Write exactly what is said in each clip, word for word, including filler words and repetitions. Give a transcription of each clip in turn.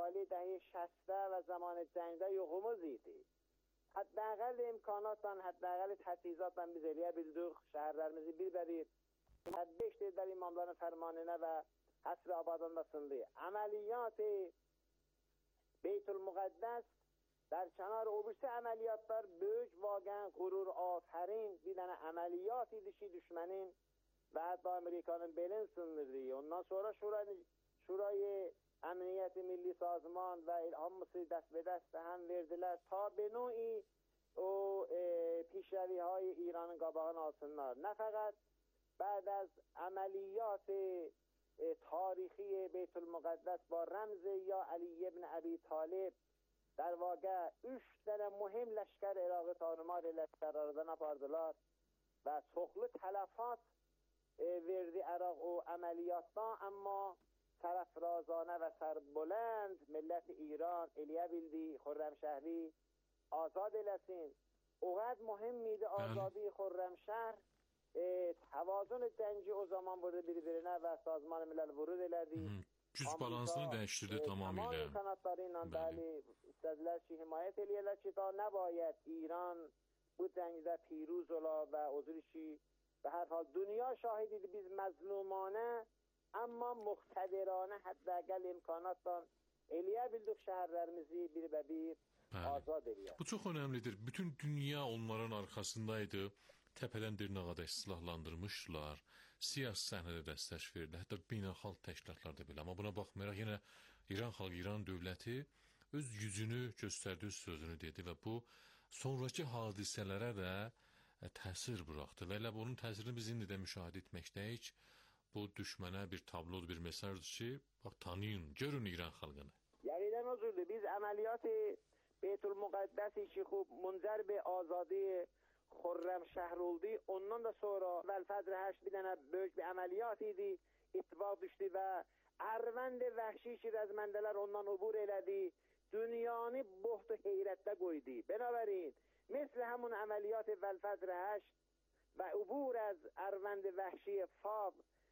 حوالی دهه شصت و زمان جنگ ده یقوم زیدی حداقل امکاناتان حداقل تجهیزاتان بزلیه bildik şehirlerimizi bir verip beş dediler imamların fermanına ve hasr abadandasındı. Ameliyat-ı Beytül Mukaddes در کنار اوبشت عملیاتlar büyük واقعا غرور آفرین bir tane ameliyat dişi düşmenin ve hatta Amerika'nın belin sınırdığı. Ondan sonra şurayı, şurayı Emniyet Milli Sazman ve İlhamlısı dest ve dest hem verdiler. Ta be no'i o e, پیشروی های ایران qabağını alsınlar. Ne fakat بعد از عملیات تاریخی بیت المقدس با رمز یا علی ابن ابی طالب در واقع üç tane mühim leşker Irak'ı tanımar leşker aradan apardılar ve çoklu telafat e, verdi Irak o ameliyattan ama serafrazane ve serbulend millet İran eliye bildi Xürremşehri azad eləsin. O kadar mühim miydi azadi Xürremşehr e, tevazun denci o zaman vurdu birbirine ve Sazman Milal vurud elədi. Güc balansını dəyişdirdi tamamilə. Tamam kanatlarıyla bəli istədilər ki, himayət eləyərlər ki, daha nəbayət İran bu cəngdə piruz ola və odur ki, və hər hal dünya şahididir biz məzlumanə, amma muqtədiranə həddəqəl imkanatdan eləyə bildik şəhərlərimizi bir və bir azad eləyər. Bu çox önəmlidir. Bütün dünya onların arxasındaydı. Təpədən dırnağada silahlandırmışlar, siyasi səhnədə dəstək verdi, hətta beynəlxalq təşkilatlarda belə. Amma buna baxmayaraq yenə İran xalqı, İran dövləti öz gücünü göstərdi, öz sözünü dedi və bu sonraki hadisələrə də təsir buraxdı. Və elə bunun təsirini biz indi də müşahidə etməkdəyik. Bu düşmənə bir tablodur, bir mesajdır ki, bax tanıyın, görün İran xalqını. Yəqindən özürdür. Biz əməliyyat-ı Beytül Muqaddəsi ki, xub munzər be azadi Xürremşehr oldu. Ondan da sonra Velfedr heşt bir tane büyük bir ameliyat idi. İttifak düştü ve Ervend vahşi şirezmendeler ondan ubur eledi. Dünyanı bohtu heyrette koydu. Binaverin مثل همون ameliyat Velfedr heşt ve ubur az Ervend vahşi Fab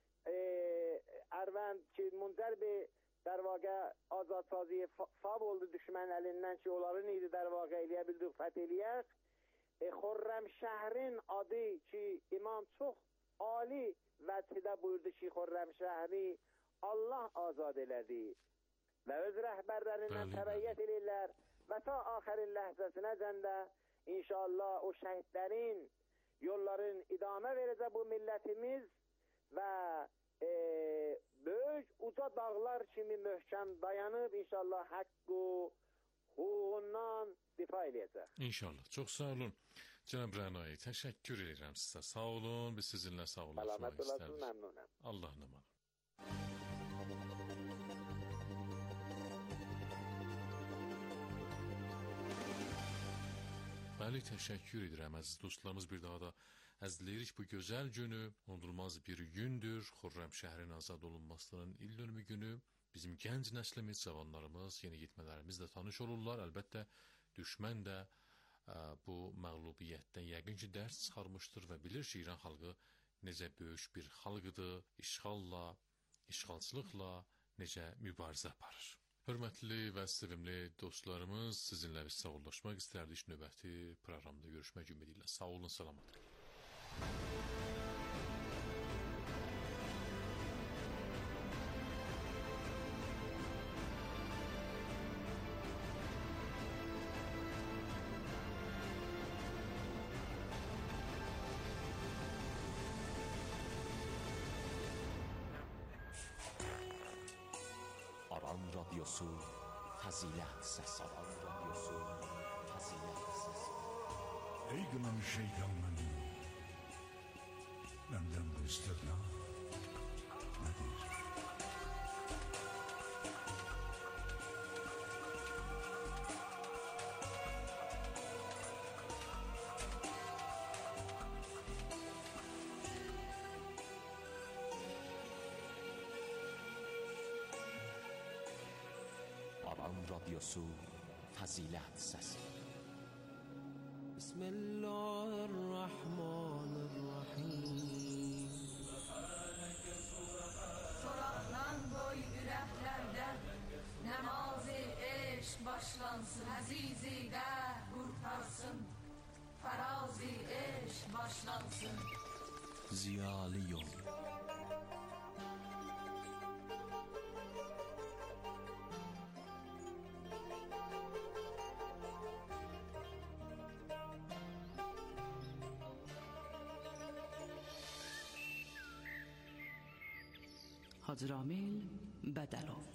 Ervend ki munzer be در واقع آزادسازی Fab oldu düşman elinden ki onların idi در واقع eləyə فتلیق Xürremşehrin adı ki imam çox ali vəzidə buyurdu ki Xürremşehri Allah azad elədi və öz rəhbərlərindən təbəyyət edirlər və ta axərin ləhzəsinə cəndə inşallah o şəhidlərin yolların idamə verəcək bu millətimiz və e, böyük uca dağlar kimi möhkəm dayanıb inşallah haqqı huququndan difa eləyəcək. İnşallah. Çox sağ olun. Cənab Rənai, təşəkkür edirəm sizə. Sağ olun, biz sizinlə sağollaşmaq istərik. Məmnunam. Allah'ın emanet. Bəli, təşəkkür edirəm əziz dostlarımız. Bir daha da əzləyirik bu gözəl günü. Unudulmaz bir gündür. Xürremşehrin azad olunmasının il dönümü günü. Bizim gənc nəslimiz, cavanlarımız, yeniyetmələrimiz də tanış olurlar. Əlbəttə düşmən də ə, bu məğlubiyyətdən yəqin ki dərs çıxarmışdır və bilir ki İran xalqı necə böyük bir xalqıdır, işğalla, işğalçılıqla necə mübarizə aparır. Hörmətli və sevimli dostlarımız, sizinlə biz sağollaşmaq istərdik. Növbəti proqramda görüşmək ümidi ilə. Sağ olun, salamat qalın. Aran Radyosu Fazilet Sesi. Aran Radyosu Fazilet Sesi. Ey gınan şeytanın benden bu istirna nedir? Aran Radyosu Fazilet Sesi. Bismillahirrahmanirrahim. Soraklan koy yüreklerde namazı ziyalı yol. Hacı Ramil Bədəlov.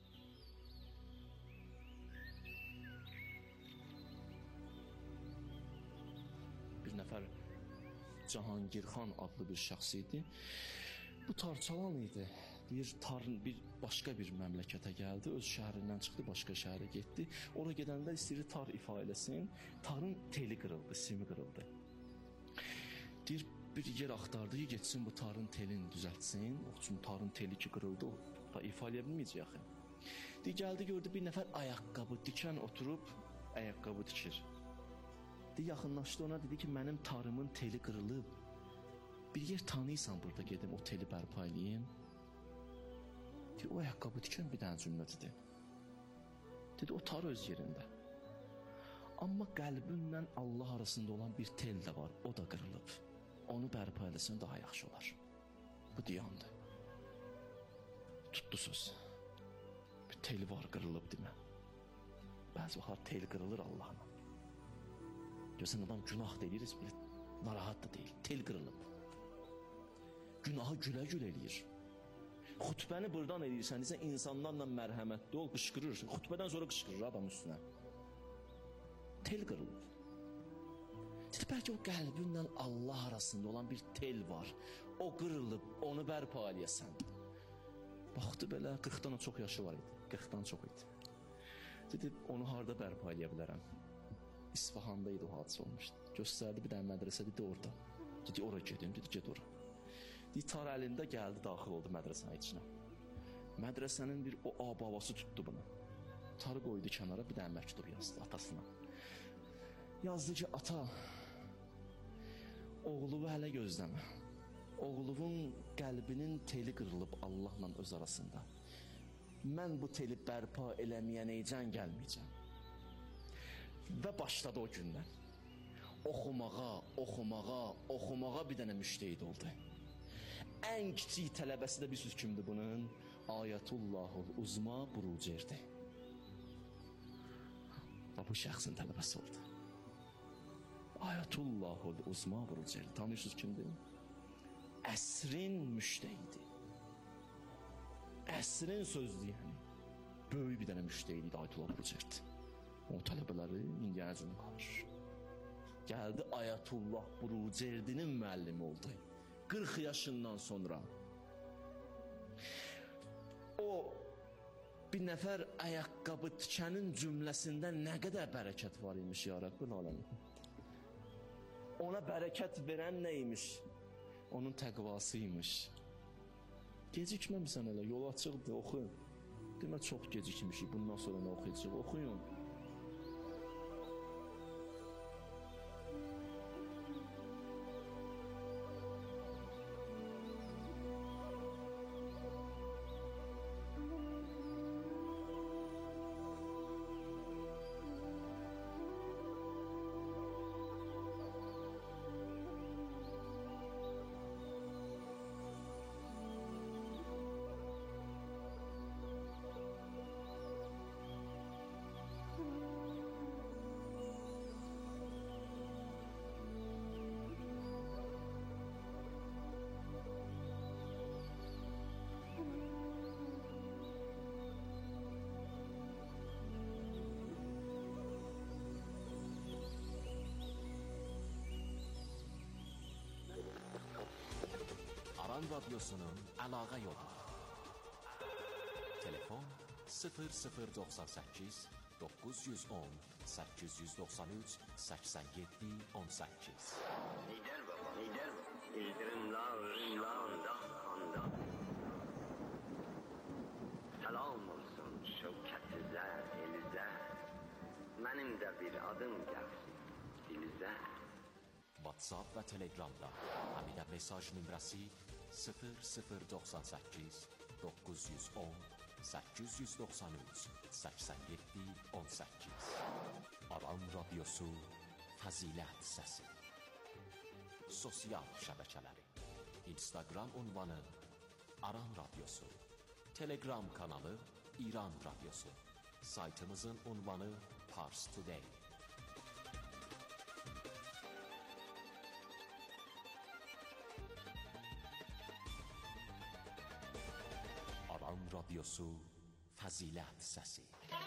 Bir nəfər Cahangirxan adlı bir şəxs idi. Bu tarçalan idi. Bir tarın bir başqa bir məmləkətə gəldi, öz şəhərindən çıxdı, başqa şəhərə getdi. Ora gedəndə istəyirdi tar ifa eləsin. Tarın teli qırıldı, simi qırıldı. Deyir, bir yer axtardı ki, getsin bu tarın telini düzəltsin. O üçün tarın teli ki qırıldı, o da ifa eləyə bilməyəcək axı. Deyir, gəldi, gördü bir nəfər ayaqqabı dikən oturub ayaqqabı dikir. Deyir, yaxınlaşdı ona, dedi ki, mənim tarımın teli qırılıb. Bir yer tanıyırsan burada gedim, o teli bərpa eləyim. Deyir, o ayaqqabı dikən bir dənə cümlə dedi. Dedi, o tar öz yerində. Amma qəlbinlə Allah arasında olan bir tel də var, o da qırılıb. Onu bərpa eləsən daha yaxşı olar. Bu diyandı. Tutdu söz. Bir teli var, qırılıb demə. Bəzi vaxtlar tel qırılır Allah'ına. Görsən adam günah deyiriz, bir narahat da deyil. Tel qırılıb. Günahı gülə-gülə eləyir. Xutbəni buradan eləyirsən, deyirsən insanlarla mərhəmətli ol, qışqırır. Xutbədən sonra qışqırır adam üstünə. Tel qırılıb. Dedi, bəlkə o qəlbinlə Allah arasında olan bir tel var. O qırılıb, onu bərpa eləyəsən. Baxdı belə, qırxdan çox yaşı var idi. qırxdan çox idi. Dedi, onu harda bərpa eləyə bilərəm? İsfahanda idi o hadisə olmuşdu. Göstərdi bir dənə mədrəsə, dedi orada. Dedi, ora gedim, dedi, ged ora. Dedi, tar əlində gəldi, daxil oldu mədrəsənin içinə. Mədrəsənin bir o ab-havası tutdu bunu. Tarı qoydu kənara, bir dənə məktub yazdı atasına. Yazdı ki, ata, oğlumu hələ gözləmə. Oğlumun qəlbinin teli qırılıb Allahla öz arasında. Mən bu teli bərpa eləməyənəcən gəlməyəcəm. Və başladı o gündən. Oxumağa, oxumağa, oxumağa bir dənə müştehid oldu. Ən kiçik tələbəsi də bir söz kimdir bunun? Ayətullahul Uzma Burucerdi. Bu şəxsin tələbəsi oldu. Ayətullahul Uzma Burucerdi. Tanıyorsunuz kimdir? Əsrin müştehidi. Əsrin sözlü yəni. Böyük bir dənə müştehid idi Ayətullah Burucerdi. O tələbələri indiyə əcrünü qalır. Gəldi Ayətullah Burucerdinin müəllimi oldu. qırx yaşından sonra. O bir nəfər ayaqqabı tikənin cümləsində nə qədər bərəkət var imiş ya Rəbbül aləmin. Ona bərəkət verən nə imiş? Onun təqvası imiş. Gecikməmisən elə, yol açıqdır, oxuyun. Demə çox gecikmişik, bundan sonra nə oxuyacaq, oxuyun. Aran Radyosu'nun əlaqə yolu. Telefon sıfır sıfır doxsan səkkiz doqquz yüz on səkkiz yüz doxsan üç səksən yeddi on səkkiz. Lider baba, lider baba. İldirimla, ürünla, anda, anda. Selam olsun şevkətizə, elizə. Mənim də bir adım gəlsin dilizə. WhatsApp və Telegramda həmidə mesaj nömrəsi sıfır sıfır doxsan səkkiz doqquz yüz on səkkiz yüz doxsan üç səksən yeddi on səkkiz. Aran Radyosu Fəzilət Səsi. Sosial şəbəkələri. Instagram ünvanı Aran Radyosu, Telegram kanalı İran Radyosu, saytımızın ünvanı Pars Today. Aran Radyosu, Fazilet Sesi.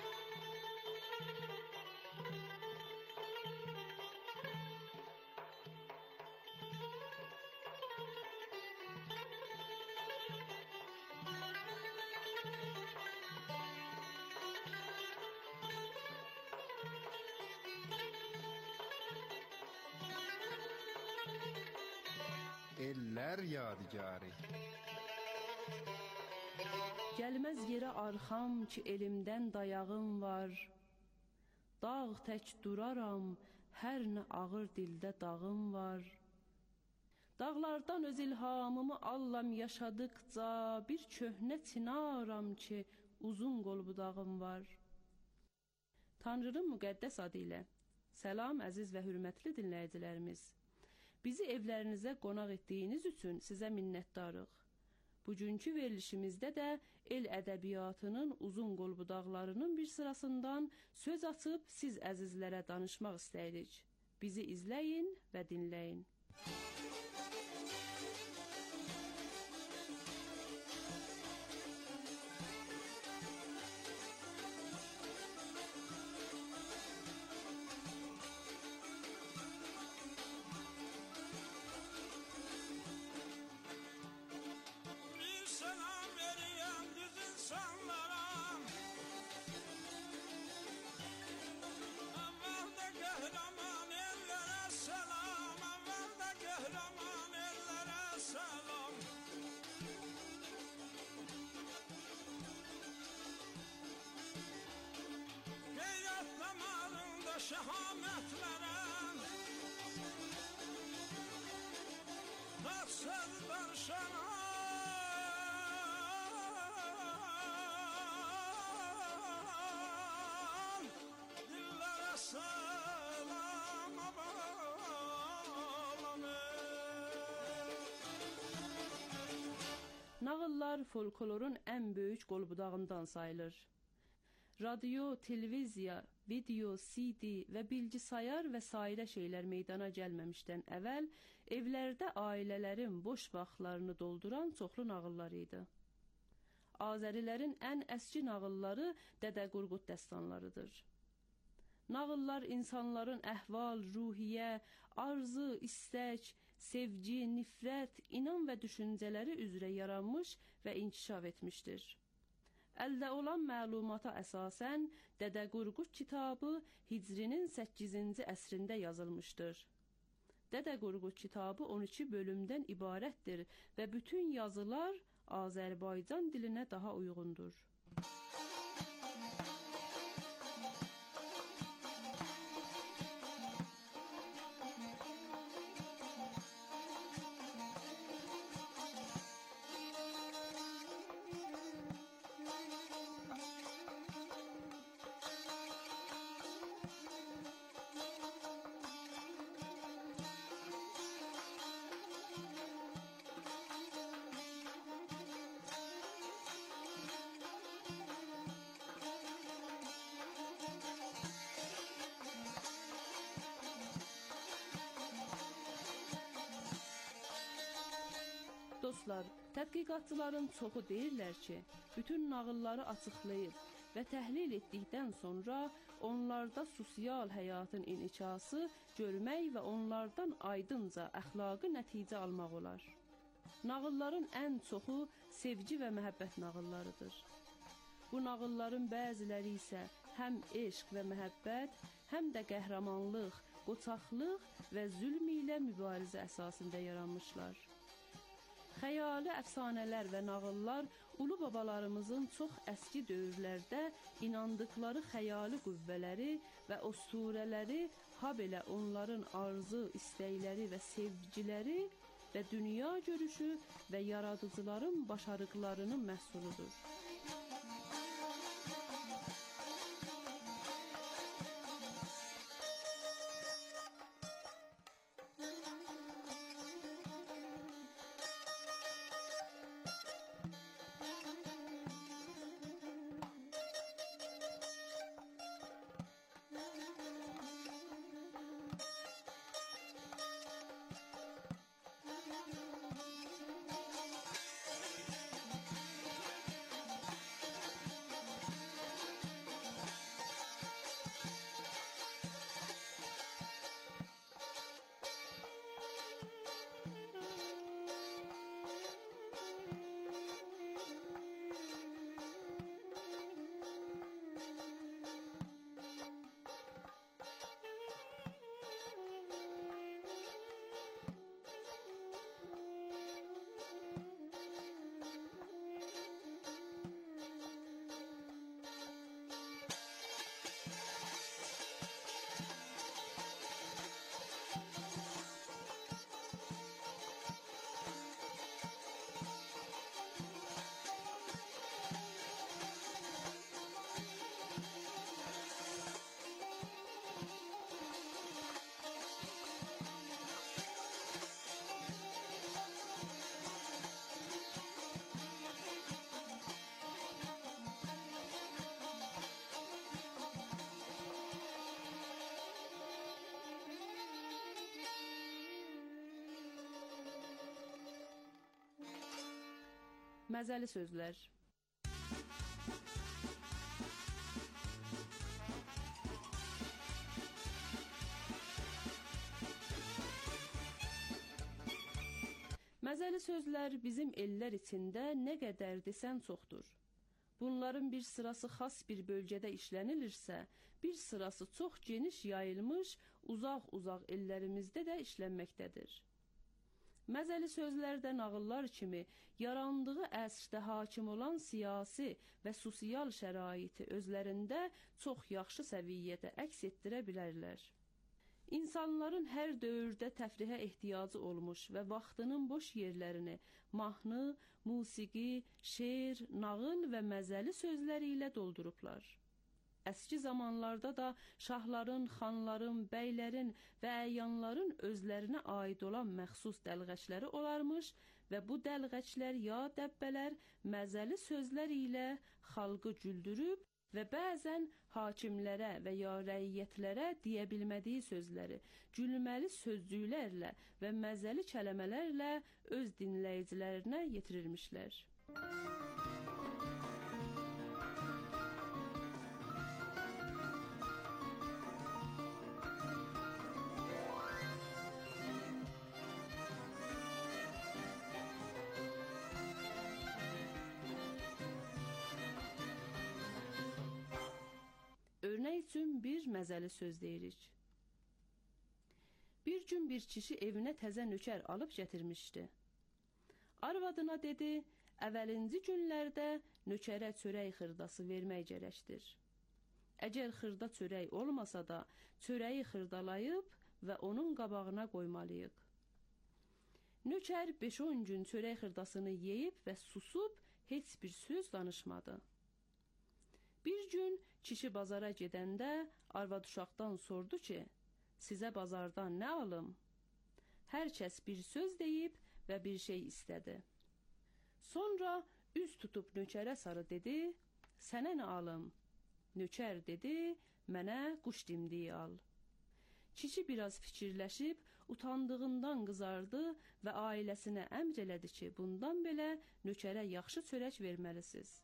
Eller yadigarı. Gəlməz yerə arxam ki, elimdən dayağım var. Dağ tək duraram, hər nə ağır dildə dağım var. Dağlardan öz ilhamımı allam yaşadıqca, bir köhnə çinaram ki, uzun qol budağım var. Tanrının müqəddəs adı ilə. Salam əziz və hörmətli dinləyicilərimiz. Bizi evlərinizə qonaq etdiyiniz üçün sizə minnətdarıq. Bugünkü verilişimizdə də el ədəbiyyatının uzun qol budaqlarının bir sırasından söz açıb siz əzizlərə danışmaq istəyirik. Bizi izləyin və dinləyin. Şehametlere tatsız darşanan dillere selam bağlanır. Nağıllar folklorun ən böyük qolbudağından sayılır. Radyo, televiziya, video, C D və bilgisayar və sairə şeylər meydana gəlməmişdən əvvəl evlərdə ailələrin boş vaxtlarını dolduran çoxlu nağıllar idi. Azərilərin ən əski nağılları Dədə Qorqud dəstanlarıdır. Nağıllar insanların əhval, ruhiyyə, arzu, istək, sevgi, nifrət, inan və düşüncələri üzrə yaranmış və inkişaf etmişdir. Əldə olan məlumata əsasən Dədə Qorqud kitabı Hicrinin səkkizinci əsrində yazılmışdır. Dədə Qorqud kitabı on iki bölümdən ibarətdir və bütün yazılar Azərbaycan dilinə daha uyğundur. Dostlar, tədqiqatçıların çoxu deyirlər ki, bütün nağılları açıqlayıb və təhlil etdikdən sonra onlarda sosial həyatın inkişafı görmək və onlardan aydınca əxlaqi nəticə almaq olar. Nağılların ən çoxu sevgi və məhəbbət nağıllarıdır. Bu nağılların bəziləri isə həm eşq və məhəbbət, həm də qəhrəmanlıq, qoçaqlıq və zülm ilə mübarizə əsasında yaranmışlar. Xəyali əfsanələr və nağıllar ulu babalarımızın çox əski dövrlərdə inandıqları xəyali qüvvələri və usturələri, habelə onların arzu, istəkləri və sevgiləri və dünya görüşü və yaradıcıların başarıqlarının məhsuludur. Məzəli sözlər. Məzəli sözlər bizim ellər içində nə qədər desən çoxdur. Bunların bir sırası xas bir bölgədə işlənilirsə, bir sırası çox geniş yayılmış, uzaq-uzaq ellərimizdə də işlənməkdədir. Məzəli sözlərdə nağıllar kimi yarandığı əsrdə hakim olan siyasi və sosial şəraiti özlərində çox yaxşı səviyyədə əks etdirə bilərlər. İnsanların hər dövrdə təfrihə ehtiyacı olmuş və vaxtının boş yerlərini mahnı, musiqi, şeir, nağıl və məzəli sözləri ilə doldurublar. Əski zamanlarda da şahların, xanların, bəylərin və əyanların özlərinə aid olan məxsus dəlğəçləri olarmış və bu dəlğəçlər ya dəbbələr məzəli sözlər ilə xalqı güldürüb və bəzən hakimlərə və ya rəiyyətlərə deyə bilmədiyi sözləri gülməli sözcüklərlə və məzəli kəlmələrlə öz dinləyicilərinə yetirirmişlər. Örnək üçün bir məzəli söz deyirik. Bir gün bir kişi evinə təzə nökər alıb gətirmişdi. Arvadına dedi, əvvəlinci günlərdə nökərə çörək xırdası vermək gərəkdir. Əgər xırda çörək olmasa da, çörəyi xırdalayıb və onun qabağına qoymalıyıq. Nökər beş on gün çörək xırdasını yeyib və susub heç bir söz danışmadı. Bir gün kişi bazara gedəndə arvad uşaqdan sordu ki, sizə bazardan nə alım? Hər kəs bir söz deyib və bir şey istədi. Sonra üz tutub nökərə sarı dedi, sənə nə alım? Nökər dedi, mənə quş dimdiyi al. Kişi biraz fikirləşib, utandığından qızardı və ailəsinə əmr elədi ki, bundan belə nökərə yaxşı çörək verməlisiniz.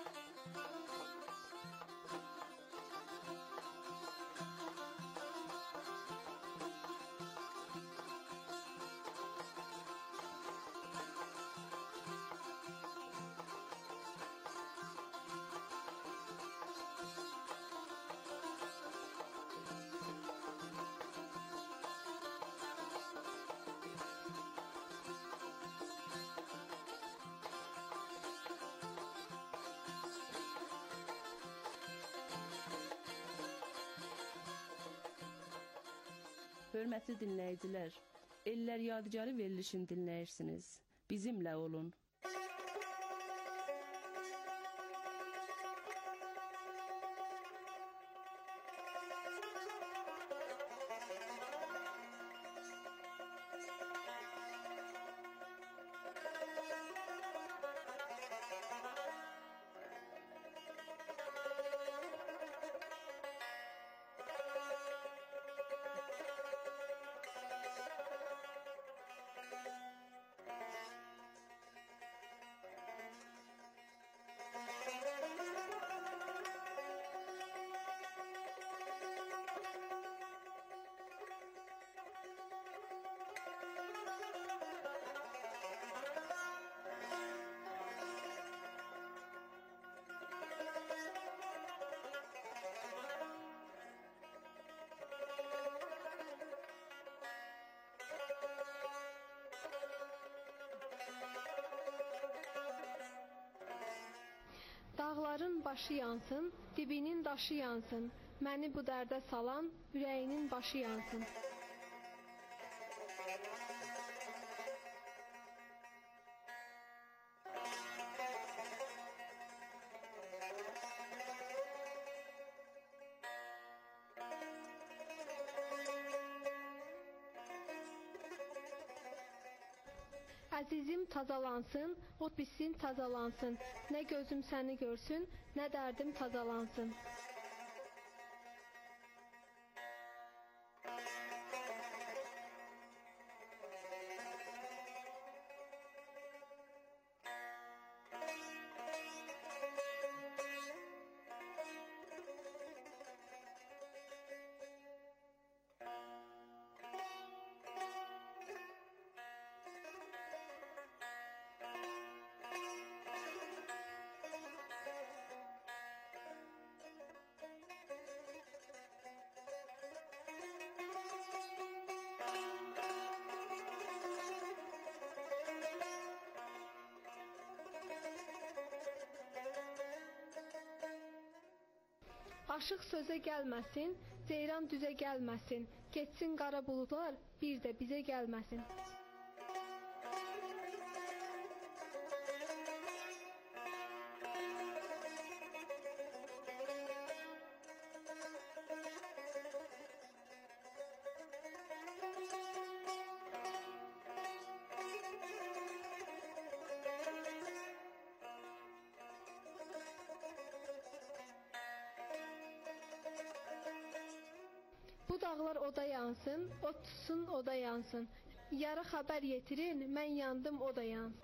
Hörmətli dinləyicilər, Ellər Yadigarı verilişini dinləyirsiniz. Bizimlə olun. Dağların başı yansın, dibinin daşı yansın. Məni bu dərdə salan, ürəyinin başı yansın. Əzizim tazalansın, o bitsin tazalansın. Nə gözüm səni görsün, nə dərdim tazalansın. Aşıq sözə gəlməsin, ceyran düzə gəlməsin. Getsin qara buludlar, bir də bizə gəlməsin. Bu dağlar oda yansın, o tutsun oda yansın. Yarı xəbər yetirin, mən yandım oda yansın.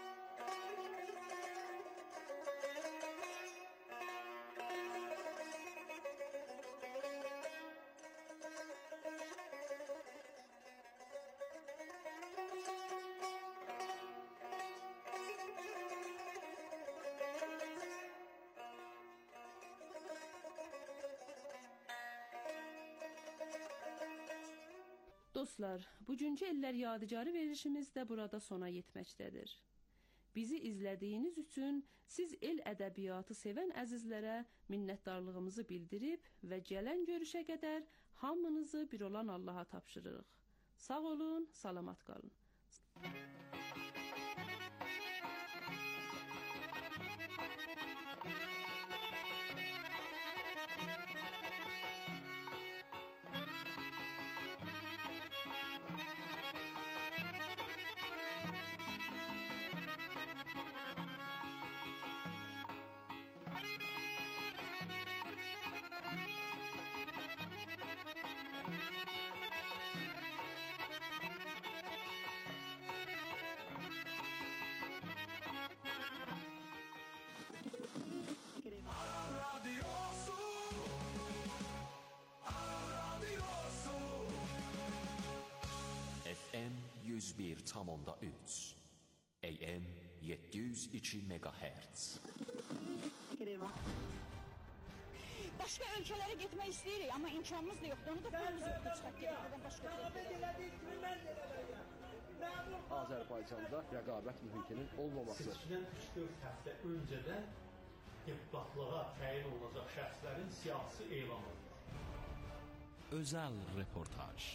Dostlar, bugünkü Ellər Yadigarı verilişimiz də burada sona yetməkdədir. Bizi izlədiyiniz üçün siz el ədəbiyyatı sevən əzizlərə minnətdarlığımızı bildirib və gələn görüşə qədər hamınızı bir olan Allaha tapşırırıq. Sağ olun, salamat qalın. F M yüz bir tam onda üç, A M yedi yüz iki megahertz. Başqa ölkələrə getmək istəyirik, amma imkanımız da yoxdur. Onu da pulumuz yoxdur, çıxaq gedəkdən başqa ölkələrə. Azərbaycanda rəqabət mühitinin olmaması. Seçkidən üç dörd həftə öncədən deputatlığa təyin olunacaq şəxslərin siyasi elan olunur. Özel reportaj.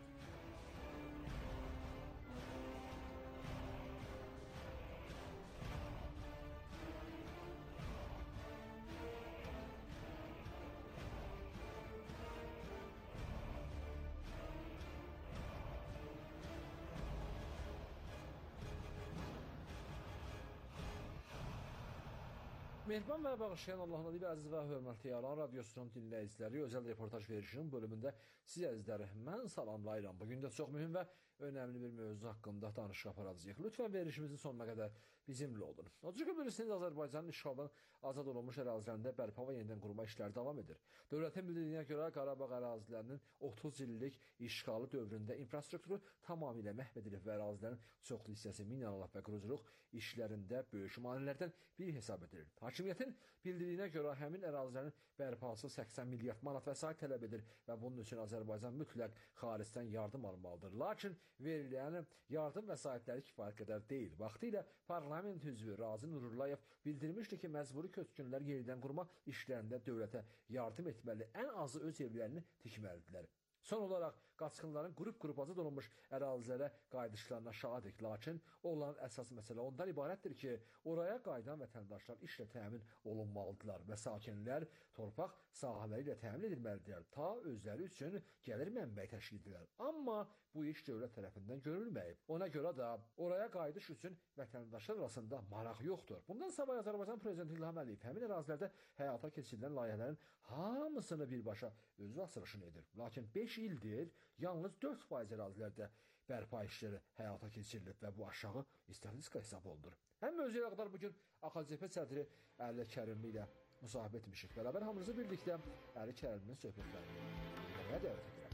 Mehriban və bağışlayan Allahın adı ilə əziz və hörmətli yaran radiosunun dinləyiciləri, özəl reportaj verişinin bölümündə siz əzizləri mən salamlayıram. Bugün də çox mühüm və önəmli bir mövzu haqqında danışıq aparacağıq. Lütfən verişimizin sonuna qədər bizimlə olun. Odur ki, bilirsiniz, Azərbaycanın işğaldan azad olunmuş ərazilərində bərpa və yenidən qurma işləri davam edir. Dövlətin bildirdiyinə görə Qarabağ ərazilərinin otuz illik işğalı dövründə infrastrukturu tamamilə məhv edilib və ərazilərin çoxlu hissəsi minalaraq və quruculuq işlərində böyük maneələrdən biri hesab edilir. Hakimiyyətin bildirdiyinə görə həmin ərazilərin bərpası səksən milyard manat vəsait tələb edir və bunun üçün Azərbaycan mütləq xaricdən yardım almalıdır. Lakin verilən yardım vəsaitləri kifayət qədər deyil. Vaxtilə parlament üzvü Razi Nurullah bildirmişdi ki, məcburi köçkünlər yenidən qurma işlərində dövlətə yardım etməli, ən azı öz evlərini tikməlidirlər. Son olaraq qaçqınların qrup-qrup azad olunmuş ərazilərə qayıdışlarına şahidik. Lakin olan əsas məsələ ondan ibarətdir ki, oraya qayıdan vətəndaşlar işlə təmin olunmalıdırlar və sakinlər torpaq sahələri ilə təmin edilməlidirlər, ta özləri üçün gəlir mənbəyi təşkil edirlər. Amma bu iş dövlət tərəfindən görülməyib. Ona görə də oraya qayıdış üçün vətəndaşlar arasında maraq yoxdur. Bundan savayı Azərbaycan Prezidenti İlham Əliyev həmin ərazilərdə həyata keçirilən layihələrin hamısını birbaşa özü açılışını edir. Lakin beş ildir yalnız dörd faiz ərazilərdə bərpa işləri həyata keçirilib və bu aşağı istatistika hesab olunur. Həm mövzuya qədər bugün A X C P sədri Əli Kərimli ilə müsahibə etmişik. Bərabər hamınızı birlikdə Əli Kərimlinin söhbətlərini dinləməyə dəvət edirəm.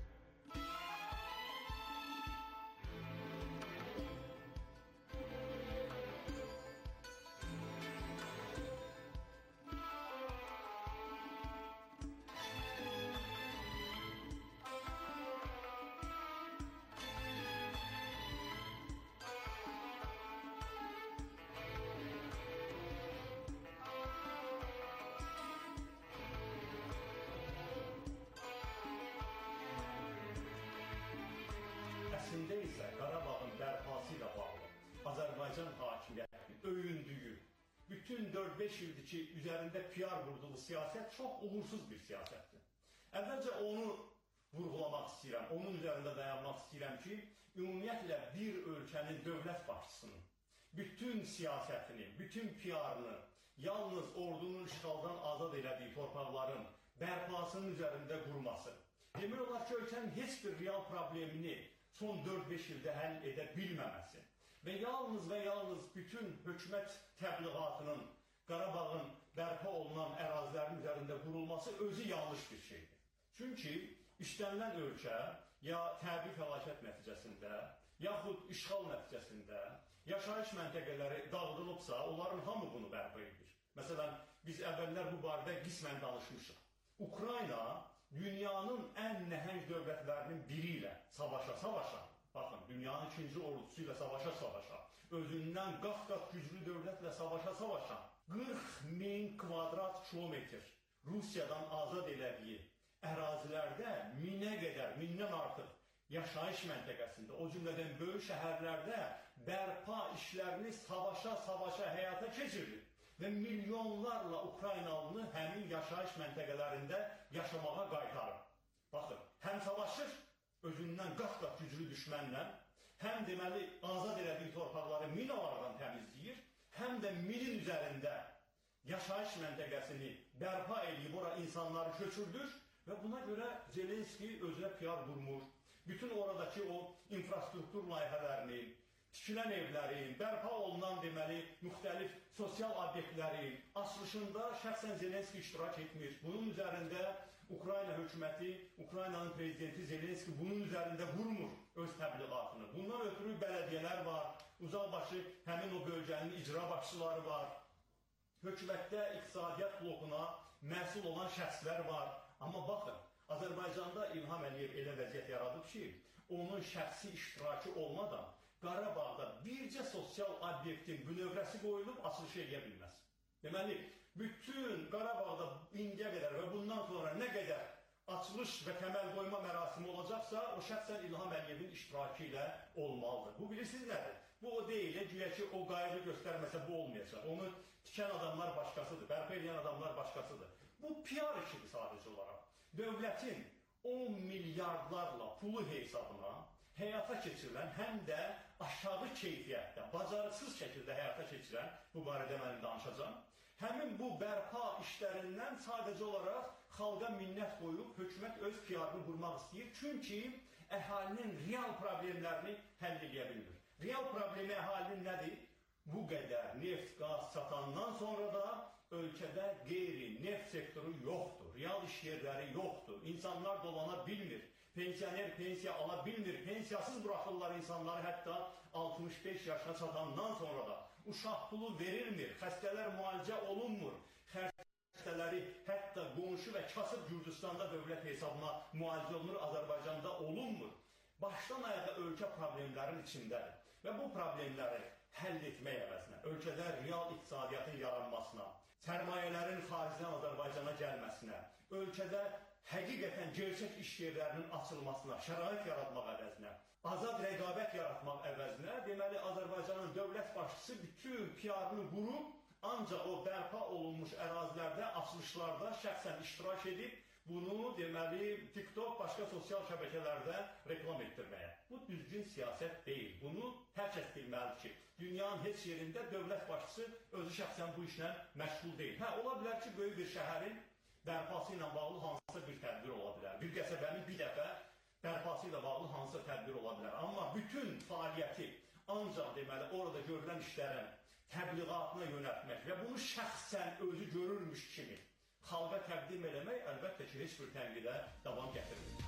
Əslində isə Qarabağın bərpası ilə bağlı Azərbaycan hakimiyyətinin öyündüyü, bütün dörd beş ildir ki, üzərində P R vurduğu siyasət çox uğursuz bir siyasətdir. Əvvəlcə onu vurğulamaq istəyirəm, onun üzərində dayanmaq istəyirəm ki, ümumiyyətlə bir ölkənin dövlət başçısının bütün siyasətini, bütün P R-ını yalnız ordunun işğaldan azad elədiyi torpaqların bərpasının üzərində qurması. Demək olar ki, ölkənin heç bir real problemini son dörd beş ildə həll edə bilməməsi və yalnız və yalnız bütün hökumət təbliğatının Qarabağın bərpa olunan ərazilərin üzərində qurulması özü yanlış bir şeydir. Çünki istənilən ölkə ya təbii fəlakət nəticəsində, yaxud işğal nəticəsində yaşayış məntəqələri dağıdılıbsa, onların hamı bunu bərpa edir. Məsələn, biz əvvəllər bu barədə qismən danışmışıq. Ukrayna dünyanın ən nəhəng dövlətlərinin biri ilə savaşa-savaşa, baxın, dünyanın ikinci ordusu ilə savaşa-savaşa, özündən qat-qat güclü dövlətlə savaşa-savaşa qırx min kvadrat kilometr Rusiyadan azad elədiyi ərazilərdə minə qədər, mindən artıq yaşayış məntəqəsində, o cümlədən böyük şəhərlərdə bərpa işlərini savaşa-savaşa həyata keçirir və milyonlarla Ukraynalını həmin yaşayış məntəqələrində yaşamağa qaytarır. Baxın, həm savaşır özündən qat-qat güclü düşmənlə, həm deməli azad elədiyi torpaqları minalardan təmizləyir, həm də milin üzərində yaşayış məntəqəsini bərpa edib ora insanları köçürdür və buna görə Zelenski özünə P R vurmur. Bütün oradakı o infrastruktur layihələrini, tikilən evlərin, bərpa olunan deməli müxtəlif sosial obyektlərin açılışında şəxsən Zelenski iştirak etmir. Bunun üzərində Ukrayna hökuməti, Ukraynanın prezidenti Zelenski bunun üzərində vurmur öz təbliğatını. Bundan ötürü bələdiyyələr var, uzaqbaşı həmin o bölgənin icra başçıları var, hökumətdə iqtisadiyyat blokuna məsul olan şəxslər var. Amma baxın, Azərbaycanda İlham Əliyev elə vəziyyət yaradıb ki, onun şəxsi iştirakı olmadan Qarabağda bircə sosial obyektin bünövrəsi qoyulub açılış edə bilməz. Deməli, bütün Qarabağda indiyə qədər və bundan sonra nə qədər açılış və təməl qoyma mərasimi olacaqsa, o şəxsən İlham Əliyevin iştirakı ilə olmalıdır. Bu bilirsiniz nədir? Bu o deyil, güya ki, o qayğı göstərməsə bu olmayacaq. Onu tikən adamlar başqasıdır, bərpa edən adamlar başqasıdır. Bu P R işidir sadəcə olaraq. Dövlətin on milyardlarla pulu hesabına həyata keçirilən, həm də aşağı keyfiyyətdə, bacarıqsız şəkildə həyata keçirən, bu barədə mən danışacağım, həmin bu bərpa işlərindən sadəcə olaraq xalqa minnət qoyub, hökumət öz P R-ını qurmaq istəyir, çünki əhalinin real problemlərini həll edə bilmir. Real problemi əhalinin nədir? Bu qədər neft, qaz satandan sonra da ölkədə qeyri-neft sektoru yoxdur, real iş yerləri yoxdur, insanlar dolana bilmir. Pensioner pensiya ala bilmir, pensiyasız buraxırlar insanları hətta altmış beş yaşına çatandan sonra da. Uşaq pulu verilmir, xəstələr müalicə olunmur, xəstələri hətta qonşu və kasıb Gürcüstanda dövlət hesabına müalicə olunur, Azərbaycanda olunmur. Başdan ayağa ölkə problemlərin içindədir və bu problemləri həll etmək əvəzinə, ölkədə real iqtisadiyyatın yaranmasına, sərmayələrin xaricdən Azərbaycana gəlməsinə, ölkədə həqiqətən gerçək iş yerlərinin açılmasına, şərait yaratmaq əvəzinə, azad rəqabət yaratmaq əvəzinə, deməli, Azərbaycanın dövlət başçısı bütün P R-ını qurub, ancaq o bərpa olunmuş ərazilərdə, açılışlarda şəxsən iştirak edib, bunu, deməli, TikTok, başqa sosial şəbəkələrdə reklam etdirməyə. Bu düzgün siyasət deyil. Bunu hər kəs bilməlidir ki, dünyanın heç yerində dövlət başçısı özü şəxsən bu işlə məşğul deyil. Hə, ola bilər ki, böyük bir şəhərin bərpası ilə bağlı hansısa bir tədbir ola bilər. Bir qəsəbənin bir dəfə bərpası ilə bağlı hansısa tədbir ola bilər. Amma bütün fəaliyyəti ancaq deməli orada görülən işlərin təbliğatına yönəltmək və bunu şəxsən özü görürmüş kimi xalqa təqdim eləmək əlbəttə ki, heç bir tənqidə davam gətirmir.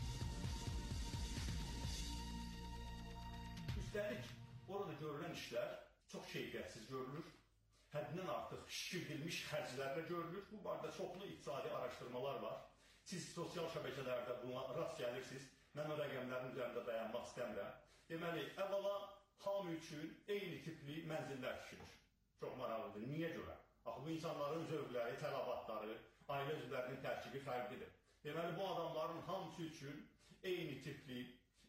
Üstəlik, orada görülən işlər çox keyfiyyətsiz görülür. Həddindən artıq şişirdilmiş xərclərlə görülür. Bu barədə çoxlu iqtisadi araşdırmalar var. Siz sosial şəbəkələrdə buna rast gəlirsiniz. Mən o rəqəmlərin üzərində dayanmaq istəmirəm. Deməli, əvvəla hamı üçün eyni tipli mənzillər tikilir. Çox maraqlıdır. Niyə görə? Axı, bu insanların zövqləri, tələbatları, ailə üzvlərinin tərkibi fərqlidir. Deməli, bu adamların hamısı üçün eyni tipli,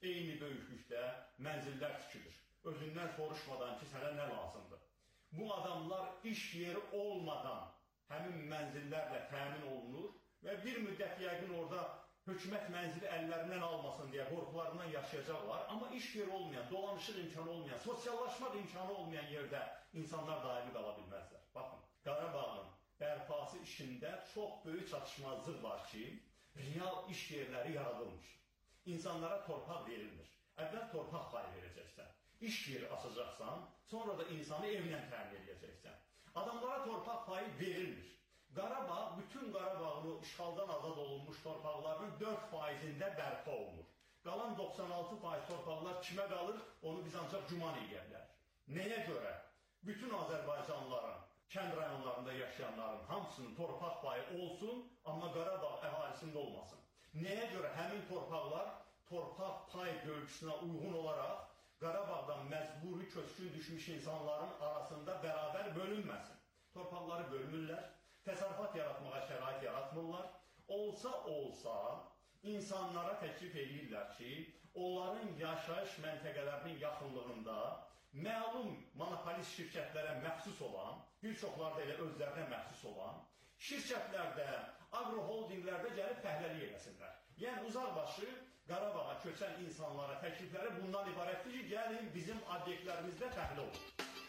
eyni böyüklükdə mənzillər tikilir. Özündən soruşmadan ki, sənə nə lazımdır? Bu adamlar iş yeri olmadan həmin mənzillərlə təmin olunur və bir müddət yəqin orada hökumət mənzili əllərindən almasın deyə qorxularından yaşayacaqlar. Amma iş yeri olmayan, dolanışıq imkanı olmayan, sosiallaşmaq imkanı olmayan yerdə insanlar daimi qala bilməzlər. Baxın, Qarabağın bərpası işində çox böyük çatışmazlıq var ki, real iş yerləri yaradılmış. İnsanlara torpaq verilmir. Əvvəl torpaq payı verəcəksən. İş yeri açacaqsan, sonra da insanı evlə təmin edəcəksən. Adamlara torpaq payı verilmir. Qarabağ, bütün Qarabağın işğaldan azad olunmuş torpaqlarının dörd faizində bərpa olunur. Qalan doxsan altı faiz torpaqlar kimə qalır? Onu biz ancaq güman edə bilərik. Nəyə görə? Bütün Azərbaycanlıların, kənd rayonlarında yaşayanların hamısının torpaq payı olsun, amma Qarabağ əhalisində olmasın. Nəyə görə həmin torpaqlar torpaq pay bölgüsünə uyğun olaraq Qarabağdan məcburi köçkün düşmüş insanların arasında bərabər bölünməsin? Torpaqları bölmürlər, təsərrüfat yaratmağa şərait yaratmırlar. Olsa olsa insanlara təklif edirlər ki, onların yaşayış məntəqələrinin yaxınlığında məlum monopolist şirkətlərə məxsus olan, bir çoxları da elə özlərinə məxsus olan şirkətlərdə, agroholdinglərdə gəlib fəhləlik eləsinlər. Yəni uzaqbaşı Qarabağa köçən insanlara təklifləri bundan ibarətdir ki, gəlin bizim obyektlərimizdə fəhlə olur.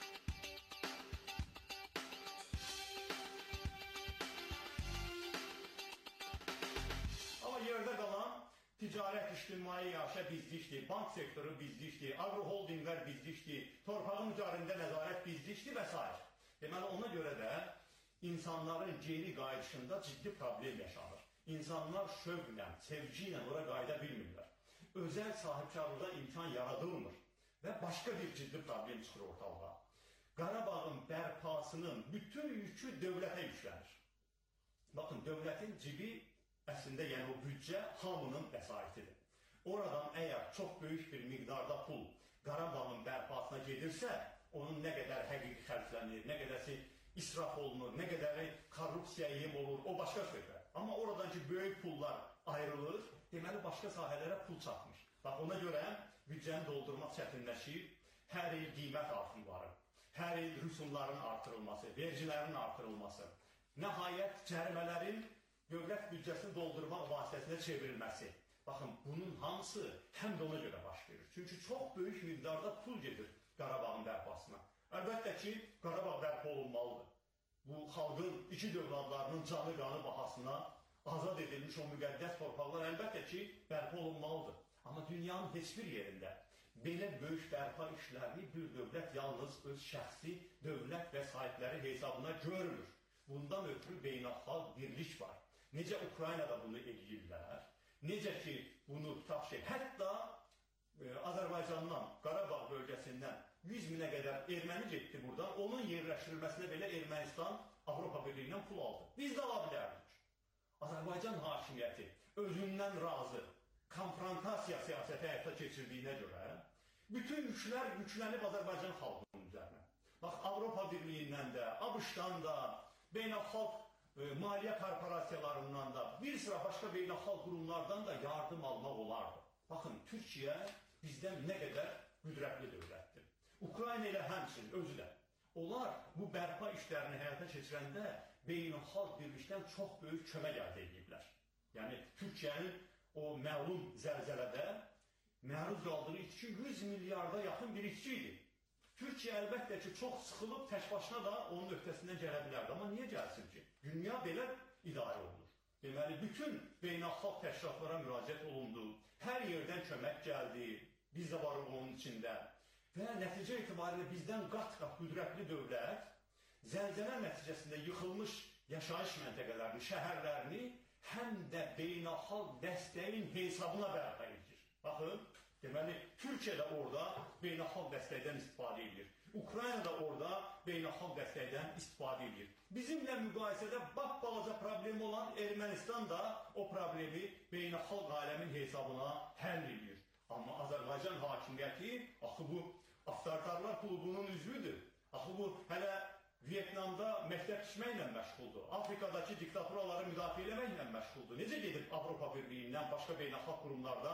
Amma yerdə qalan ticarət, ictimai yaşa bizlikdir, bank sektoru bizlikdir, agroholdinglər bizlikdir, torpağın üzərində nəzarət bizlikdir və s. Deməli, ona görə də insanların geri qayıdışında ciddi problem yaşanır. İnsanlar şövqlə, sevgi ilə ora qayıda bilmirlər. Özəl sahibkarlığa imkan yaradılmır və başqa bir ciddi problem çıxır ortalığa. Qarabağın bərpasının bütün yükü dövlətə yüklənir. Baxın, dövlətin cibi əslində, yəni o büdcə hamının vəsaitidir. Oradan əgər çox böyük bir miqdarda pul Qarabağın bərpasına gedirsə, onun nə qədər həqiqi xərclənir, nə qədəsi israf olunur, nə qədəri korrupsiya yem olur, o başqa söhbət. Amma oradan ki, böyük pullar ayrılır, deməli, başqa sahələrə pul çatmır. Bax, ona görə büdcəni doldurmaq çətinləşir, hər il qiymət artımları, hər il rüsumların artırılması, vergilərin artırılması, nəhayət cərimələrin dövlət büdcəsini doldurmaq vasitəsilə çevrilməsi. Baxın, bunun hamısı həm də ona görə baş verir. Çünki çox böyük miqdarda pul gedir Qarabağın bərpasına. Əlbəttə ki, Qarabağ bərpa olunmalıdır. Bu, xalqın iki dövladlarının canı qanı bahasına azad edilmiş o müqəddəs torpaqlar əlbəttə ki, bərpa olunmalıdır. Amma dünyanın heç bir yerində belə böyük bərpa işlərini bir dövlət yalnız öz şəxsi dövlət vəsaitləri hesabına görmür. Bundan ötürü beynəlxalq birlik var. Necə Ukraynada bunu edirlər, necə ki, bunu tutaq şey, hətta e, Azərbaycandan, Qarabağ bölgəsindən yüz minə qədər erməni getdi buradan, onun yerləşdirilməsinə belə Ermənistan Avropa Birliyindən pul aldı. Biz də ala bilərdik. Azərbaycan hakimiyyəti özündən razı konfrontasiya siyasəti həyata keçirdiyinə görə bütün yüklər yüklənib Azərbaycan xalqının üzərinə. Bax, Avropa Birliyindən də, ABŞ-dan da, beynəlxalq e, maliyyə korporasiyalarından da, bir sıra başqa beynəlxalq qurumlardan da yardım almaq olardı. Baxın, Türkiyə bizdən nə qədər qüdrətli dövlətdir. Ukrayna ilə həmçin, özü də. Onlar bu bərpa işlərini həyata keçirəndə beynəlxalq birlikdən çox böyük kömək əldə ediblər. Yəni, Türkiyənin o məlum zəlzələdə məruz qaldığı itki yüz milyarda yaxın bir itki idi. Türkiyə əlbəttə ki, çox sıxılıb tək başına da onun öhdəsindən gələ bilərdi. Amma niyə gəlsin ki? Dünya belə idarə olunur. Deməli, bütün beynəlxalq təşkilatlara müraciət olundu. Hər yerdən kömək gəldi. Biz də varıq onun içində. Və nəticə itibarilə bizdən qat-qat qüdrətli dövlət zəlzələ nəticəsində yıxılmış yaşayış məntəqələrini, şəhərlərini həm də beynəlxalq dəstəyin hesabına bərpa edir. Baxın, deməli, Türkiyə də orada beynəlxalq dəstəkdən istifadə edir. Ukrayna da orada beynəlxalq dəstəkdən istifadə edir. Bizimlə müqayisədə balaca problemi olan Ermənistan da o problemi beynəlxalq aləmin hesabına həll edir. Amma Azərbaycan hakimiyyəti, axı bu avtoritarlar klubunun üzvüdür. Axı bu hələ Vietnamda məktəb tikməklə məşğuldur. Afrikadakı diktaturaları müdafiə eləməklə məşğuldur. Necə gedib Avropa Birliyindən, başqa beynəlxalq qurumlardan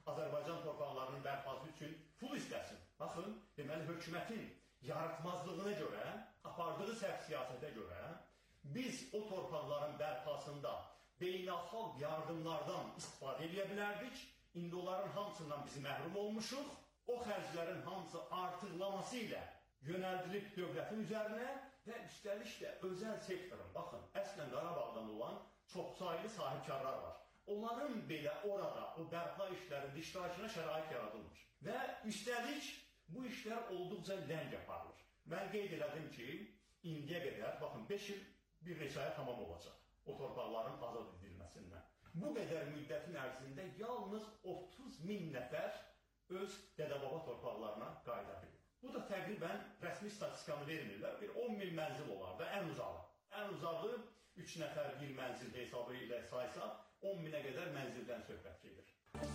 Azərbaycan torpaqlarının bərpası üçün pul istəsin. Baxın, deməli hökumətin yaratmazlığına görə, apardığı səhv siyasətə görə biz o torpaqların bərpasında beynəlxalq yardımlardan istifadə edə bilərdik. İndi onların hamısından biz məhrum olmuşuq. O xərclərin hamısı artıqlaması ilə yönəldilib dövlətin üzərinə və üstəlik də özəl sektorun, baxın, əslən Qarabağdan olan çoxsaylı sahibkarlar var. Onların belə orada, o bərpa işlərində iştirakına şərait yaradılmır. Və üstəlik bu işlər olduqca ləng aparılır. Mən qeyd elədim ki, indiyə qədər, baxın, beş il bir neçəyə tamam olacaq o torpaqların azad edilməsindən. Bu qədər müddətin ərzində yalnız otuz min nəfər öz dədə-baba torpaqlarına qayıda bilir. Bu da təqribən rəsmi statistikanı vermirlər, bir on min mənzil olar da ən uzağı. Ən uzağı üç nəfər bir mənzil hesabı ilə saysaq, on minə qədər mənzildən söhbət gedir.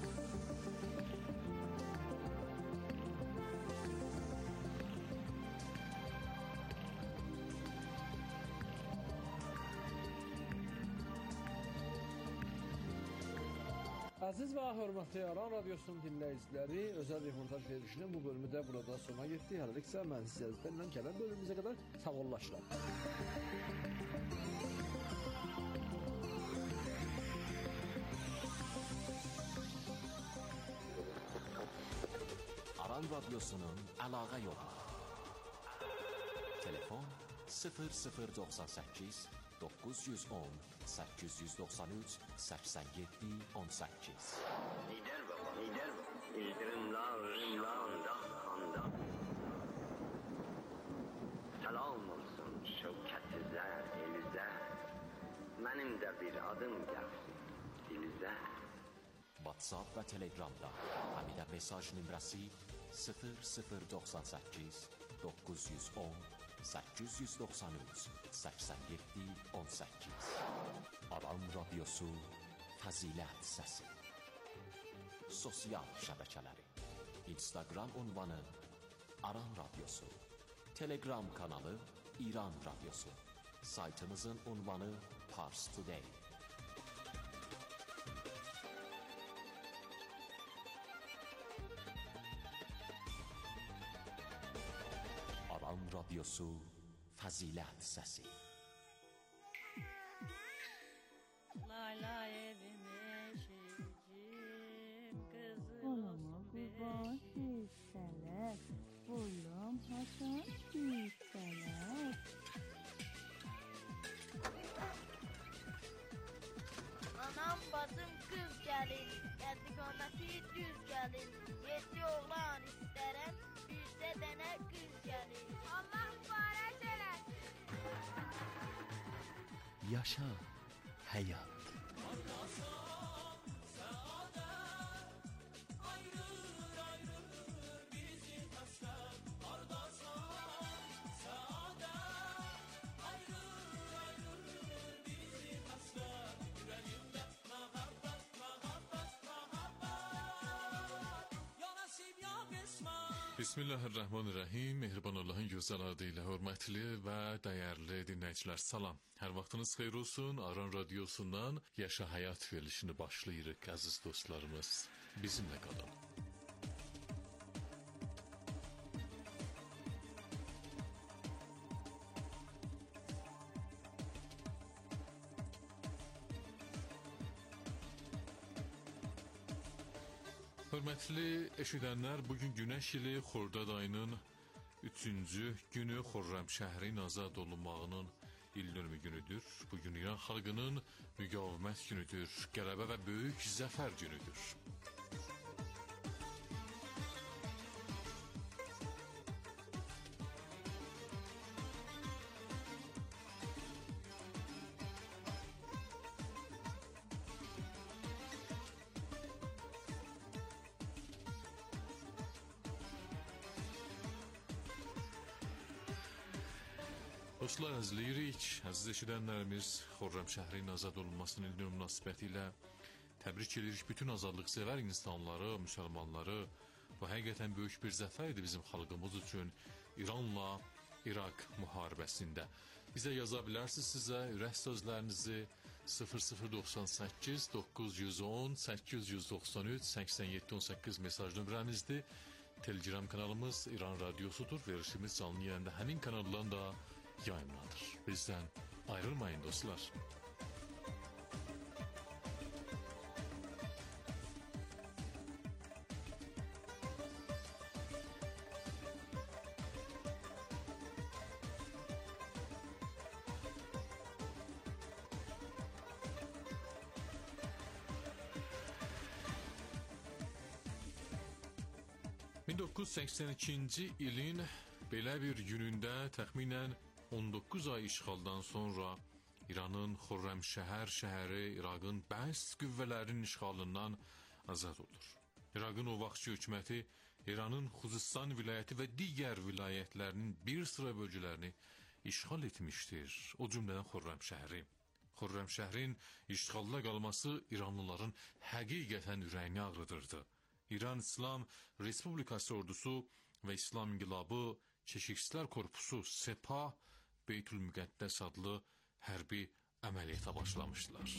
Əziz və hörmətli Aran Radiosunun dinləyiciləri, özəl reportaj verilişinin bu bölümü də burada sona getdi. Hələliksə mən sizlərlə gələn bölümümüzə qədər sağollaşıram. Aran Radyosunun əlaqə yolu. Telefon sıfır sıfır doxsan səkkiz doqquz yüz on səkkiz yüz doxsan üç səksən yeddi on səkkiz. Lider baba, lider baba. İldirimla, ırımla, anda, Salam olsun şevkət-i zər, elizər. Mənim də bir adım gəlsin, dilizər. WhatsApp və Telegramda həmidə mesaj nömrəsi sıfır sıfır doxsan səkkiz doqquz yüz on səkkiz yüz doxsan üç səksən yeddi on səkkiz. Aran Radyosu Fəzilət Səsi. Sosial şəbəkələri: Instagram ünvanı Aran Radyosu, Telegram kanalı İran Radyosu, saytımızın ünvanı Pars Today. Aran Radyosu Fəzilət Səsi. Lay lay evim eşicim kızım olama kurban hisseler Oğlum Hasan hisseler Anam bacım kız gelin Geldi konası düz gelin Yedi oğlan isterem Bizde dene kız gelin Allah mübarek eder Yaşa həyat. Bismillahirrahmanirrahim. Mehriban Allah'ın gözəl adı ilə hörmətli və dəyərli dinləyicilər, salam. Hər vaxtınız xeyir olsun. Aran Radyosundan Yaşa Həyat verilişini başlayırıq, əziz dostlarımız. Bizimlə qalın. Hörmətli eşidənlər, bugün Günəş ili Xordad ayının üçüncü günü, Xürrəmşəhərin azad olunmağının ildönümü günüdür. Bugün İran xalqının müqavimət günüdür, qələbə və böyük zəfər günüdür. Dostlar, əzləyirik, əziz eşidənlərimiz, Xürrəmşəhərin azad olunmasının ildönümü münasibəti ilə təbrik edirik bütün azadlıq sevər insanları, müsəlmanları və həqiqətən böyük bir zəfər idi bizim xalqımız üçün İranla İraq müharibəsində. Bizə yaza bilərsiniz sizə ürək sözlərinizi sıfır sıfır doxsan səkkiz doqquz yüz on səkkiz yüz doxsan üç səksən yeddi on səkkiz mesaj nömrəmizdir. Telegram kanalımız İran Radyosu'dur. Verişimiz canlı yayında həmin kanaldan da yayınlanır. Bizdən ayrılmayın dostlar. min doqquz yüz səksən ikinci ilin belə bir günündə təxminən on doqquz ay işğaldan sonra İranın Xürrəmşəhər şəhəri İraqın bəzi qüvvələrin işğalından azad olur. İraqın o vaxtki hökuməti İranın Xuzistan vilayəti və digər vilayətlərinin bir sıra bölgələrini işğal etmişdir. O cümlədən Xürrəmşəhəri. Xürrəmşəhərin işğalda qalması İranlıların həqiqətən ürəyini ağrıdırdı. İran İslam Respublikası ordusu və İslam İnqilabı Keşikçilər Korpusu Sepah Beytülmüqəddəs adlı hərbi əməliyyata başlamışdılar.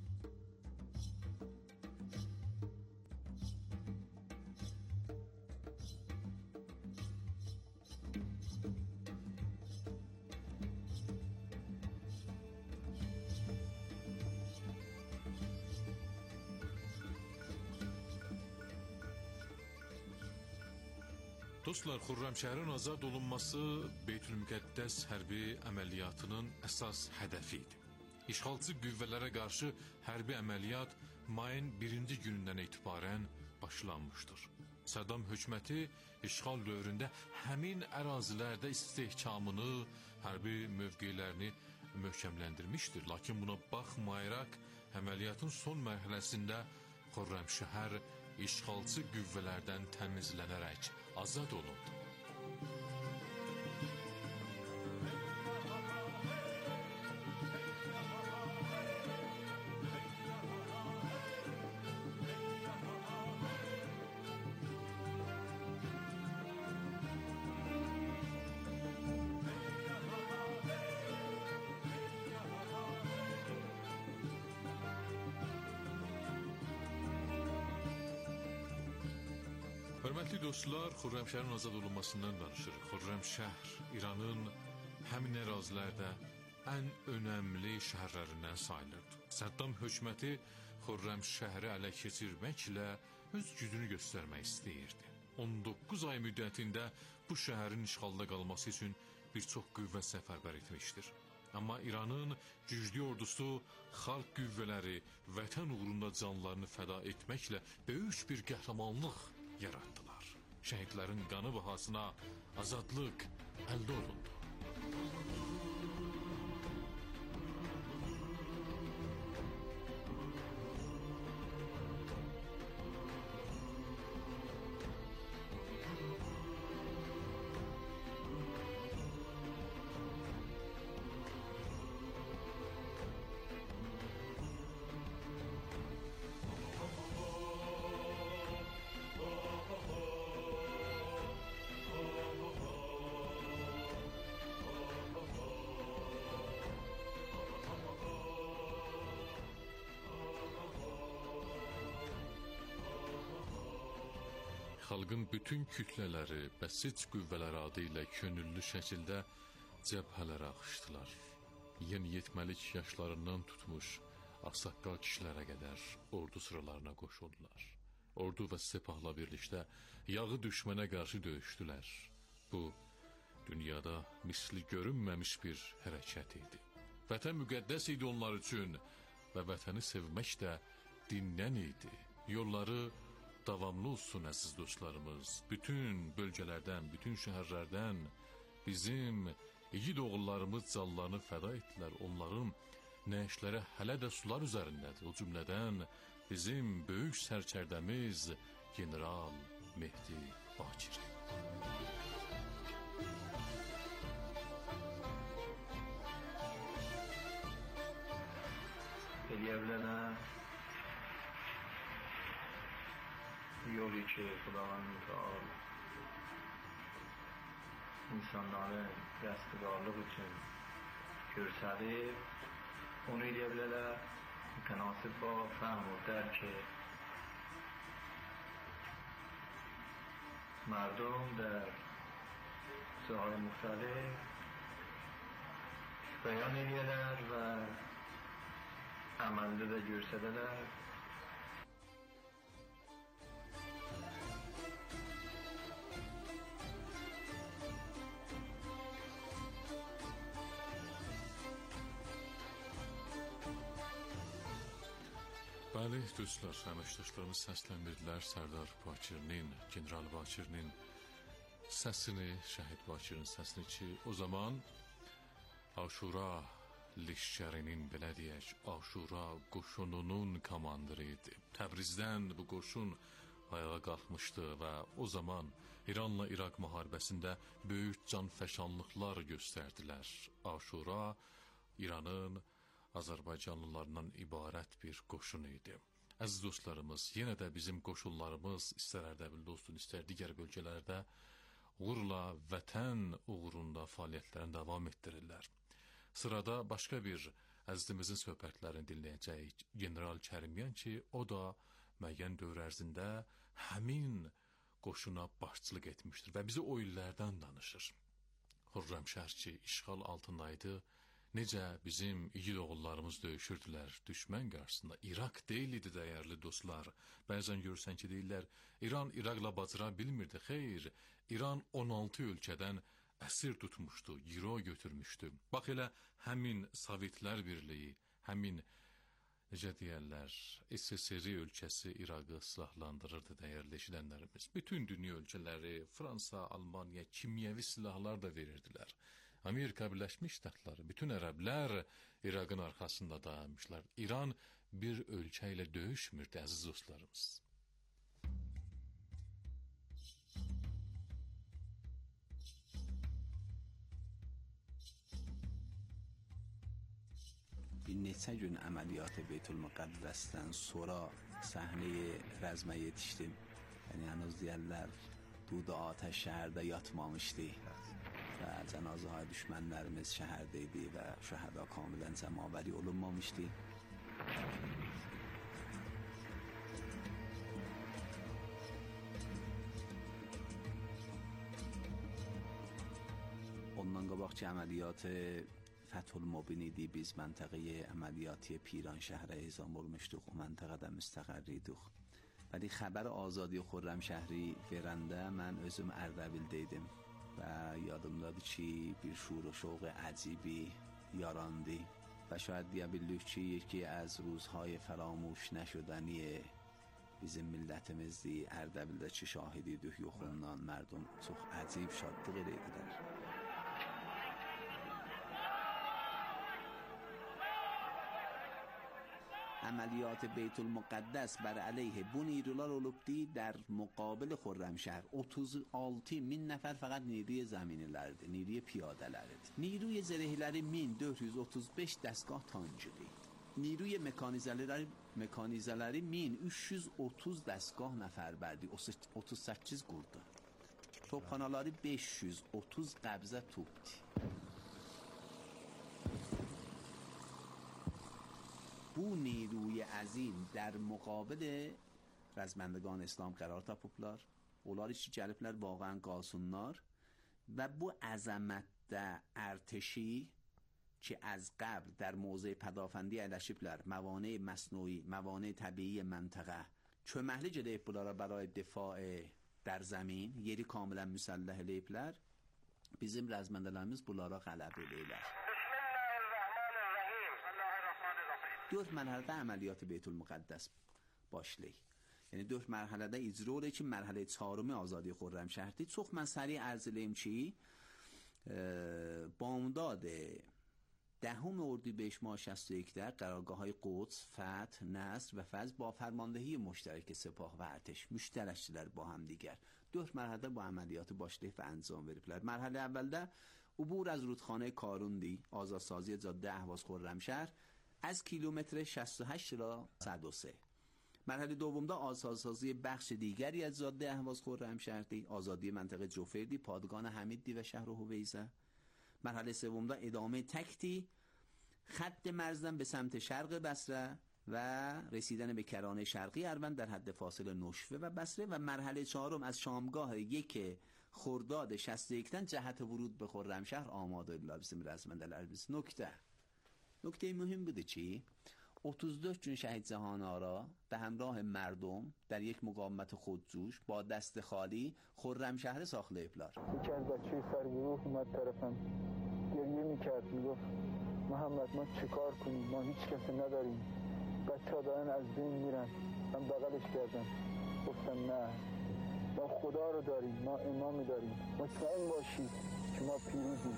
Dostlar, Xürrəmşəhərin azad olunması Beytülmüqəddəs hərbi əməliyyatının əsas hədəfi idi. İşğalçı qüvvələrə qarşı hərbi əməliyyat mayın birinci günündən etibarən başlanmışdır. Səddam hökuməti işğal dövründə həmin ərazilərdə istehkamını, hərbi mövqelərini möhkəmləndirmişdir. Lakin buna baxmayaraq, əməliyyatın son mərhələsində Xürrəmşəhər işğalçı qüvvələrdən təmizlənərək azad olundu. Hörmətli dostlar, Xürrəmşəhərin azad olunmasından danışırıq. Xürrəmşəhr İranın həmin ərazilərdə ən önəmli şəhərlərindən sayılırdı. Səddam hökuməti Xürrəmşəhəri ələ keçirməklə öz gücünü göstərmək istəyirdi. on doqquz ay müddətində bu şəhərin işğalda qalması üçün bir çox qüvvə səfərbər etmişdir. Amma İranın güclü ordusu, xalq qüvvələri vətən uğrunda canlarını fəda etməklə böyük bir qəhrəmanlıq yaratdılar. Şəhidlərin qanı bahasına azadlıq əldə olundu. Xalqın bütün kütlələri, bəsit qüvvələr adı ilə könüllü şəkildə cəbhələrə axışdılar. Yeniyetməlik yaşlarından tutmuş ağsaqqal kişilərə qədər ordu sıralarına qoşuldular. Ordu və Sepahla birlikdə yağı düşmənə qarşı döyüşdülər. Bu, dünyada misli görünməmiş bir hərəkət idi. Vətən müqəddəs idi onlar üçün və vətəni sevmək də dindən idi. Yolları davamlı olsun əziz dostlarımız. Bütün bölgələrdən, bütün şəhərlərdən bizim igid oğullarımız canlarını fəda etdilər. Onların nəşləri hələ də sular üzərindədir. O cümlədən bizim böyük sərkərdəmiz General Mehdi Bakiri. Eliyevlərə yolu ki Xudavand Mütəal insanların rəstqarlıq üçün görsədib, onu eləyə bilərlər متناسب با فهم و درک مردم در ساحای مختلف بیان ediyorlar و amalda da görseler. Bəli, dostlar, əməkdaşlarımız səsləndirdilər Sərdar Bakirinin, General Bakirinin səsini, Şəhid Bakirinin səsini ki, o zaman Aşura leşkərinin, belə deyək, Aşura qoşununun komandiri idi. Təbrizdən bu qoşun ayağa qalxmışdı və o zaman İranla İraq müharibəsində böyük canfəşanlıqlar göstərdilər. Aşura İranın Azərbaycanlılarından ibarət bir qoşun idi. Əziz dostlarımız, yenə də bizim qoşunlarımız istər Ərdəbildə olsun, istər digər bölgələrdə uğurla vətən uğrunda fəaliyyətlərini davam etdirirlər. Sırada başqa bir əzizimizin söhbətlərini dinləyəcəyik. General Kərimyan ki, o da müəyyən dövr ərzində həmin qoşuna başçılıq etmişdir və bizi o illərdən danışır. Xürrəmşəhr ki, işğal altındaydı, necə bizim igid oğullarımız döyüşürdülər düşmən qarşısında. İraq deyil idi, dəyərli dostlar. Bəzən görürsən ki, deyirlər, İran İraqla bacara bilmirdi. Xeyr, İran on altı ölkədən əsir tutmuşdu, giro götürmüşdü. Bax elə həmin Sovetlər Birliyi, həmin, necə deyərlər, S S R ölkəsi İraqı silahlandırırdı, dəyərli eşidənlərimiz. Bütün dünya ölkələri, Fransa, Almaniya kimyəvi silahlar da verirdilər. Amerika Birləşmiş Ştatları, bütün ərəblər İraqın arxasında dayanmışlar. İran bir ölkə ilə döyüşmürdü, əziz dostlarımız. Bir neçə gün əməliyyatı Beytülmüqəddəsdən sonra səhnəyə rəzmə yetişdim. Yəni, yalnız deyərlər, dudu atəş şəhərdə yatmamışdı. Və cənazəyə düşmənlərimiz şəhərdə idi və şəhərdə kamilən cəmabəri olunmamışdı. Ondan qabaq ki, əməliyyat Fəthül-Mubin idi, biz məntəqəyə əməliyyatı Piran şəhərə ezam olmuşduq, o məntəqədə müstəqər idik. Vəli xəbər azadi Xürrəmşəhri verəndə mən özüm Ərdəbildə idim. و یادمdadır ki bir شور و شوق عجیبی یاراندی و شاید دیابلوک ki یکی از روزهای فراموش نشدنی bizim millətimizdir. Ərdəbildə ki şahid idik, yoxundan mərdum çox əcib şadlıq edirdilər. عملیات بیت المقدس بر علیه bu نیروlar olubdi در مقابل خرمشهر. otuz altı min nəfər faqat نیروی زمینیlərdir, نیروی piyadələrdir. نیروی zirehləri min dörd yüz otuz beş dəstgah tankıdır. نیروی mekanizeləri mekanizeləri min üç yüz otuz dəstgah nəfərbərdir, otuz səkkiz qurdu. Topxanaları beş yüz otuz qəbzə topdur. Bu نیروی عظیم در مقابل رزمندگان اسلام قرار tapıblar. Onlar işi gəliblər واقعا qasınlar و bu əzəmətdə ارتشی که از قبل در موضع پدافندی ارتشیبlər موانع مصنوعی، موانع طبیعی منطقه köməkli gedib bunlara برای دفاع در زمین yeri kamilə müsəlləh eləyiblər. Bizim rəzməndələrimiz bunlara qələbə eləyirlər. dört mərhələdə əməliyyat Beytülmüqəddəs başlayır. Yəni dörd mərhələdə icra olur ki, mərhələ çarımı azadi Xürrəmşəhərdir. Çox mən səri ərz eləyim ki, بامداد دهم اردیبهشت ماه شصت و یک در قرارگاه‌های قدس، فتح، نصر و فضل با فرماندهی مشترک سپاه و ارتش مشترک‌دilər با هم دیگر. dörd mərhələdə bu əməliyyatı başlayıb və انجام veriblər. Mərhələ əvvəldə عبور از رودخانه کاروندی، آزادسازی جاده اهواز خرمشهر از کیلومتر شصت و هشت تا صد و سه. مرحله دومدا آزادسازی بخش دیگری از جاده اهواز خرمشهر، آزادی منطقه جوفردی، پادگان حمیدی و شهر هویزه. مرحله سومدا ادامه تکتی خط مرزدن به سمت شرق بصره و رسیدن به کرانه شرقی اروند در حد فاصل نشوه و بصره و مرحله چهارم از شامگاه یک خرداد شصت و یک تن جهت ورود به خرمشهر آماده الله bizim رزمنده‌lerimiz. نکته نکته مهم بوده چی؟ otuz dört gün شهید جهان آرا به همراه مردم در یک مقاومت خودجوش با دست خالی خرمشهر ساخل ابلار. یکی از بچه سرگروه اومد طرفم گریه میکرد میگفت محمد ما چیکار کنیم، ما هیچ کسی نداریم، بچه ها دارن از بین میرن. من بغلش کردم گفتم نه، ما خدا رو داریم، ما امامی داریم، مطمئن باشید که ما پیروزیم.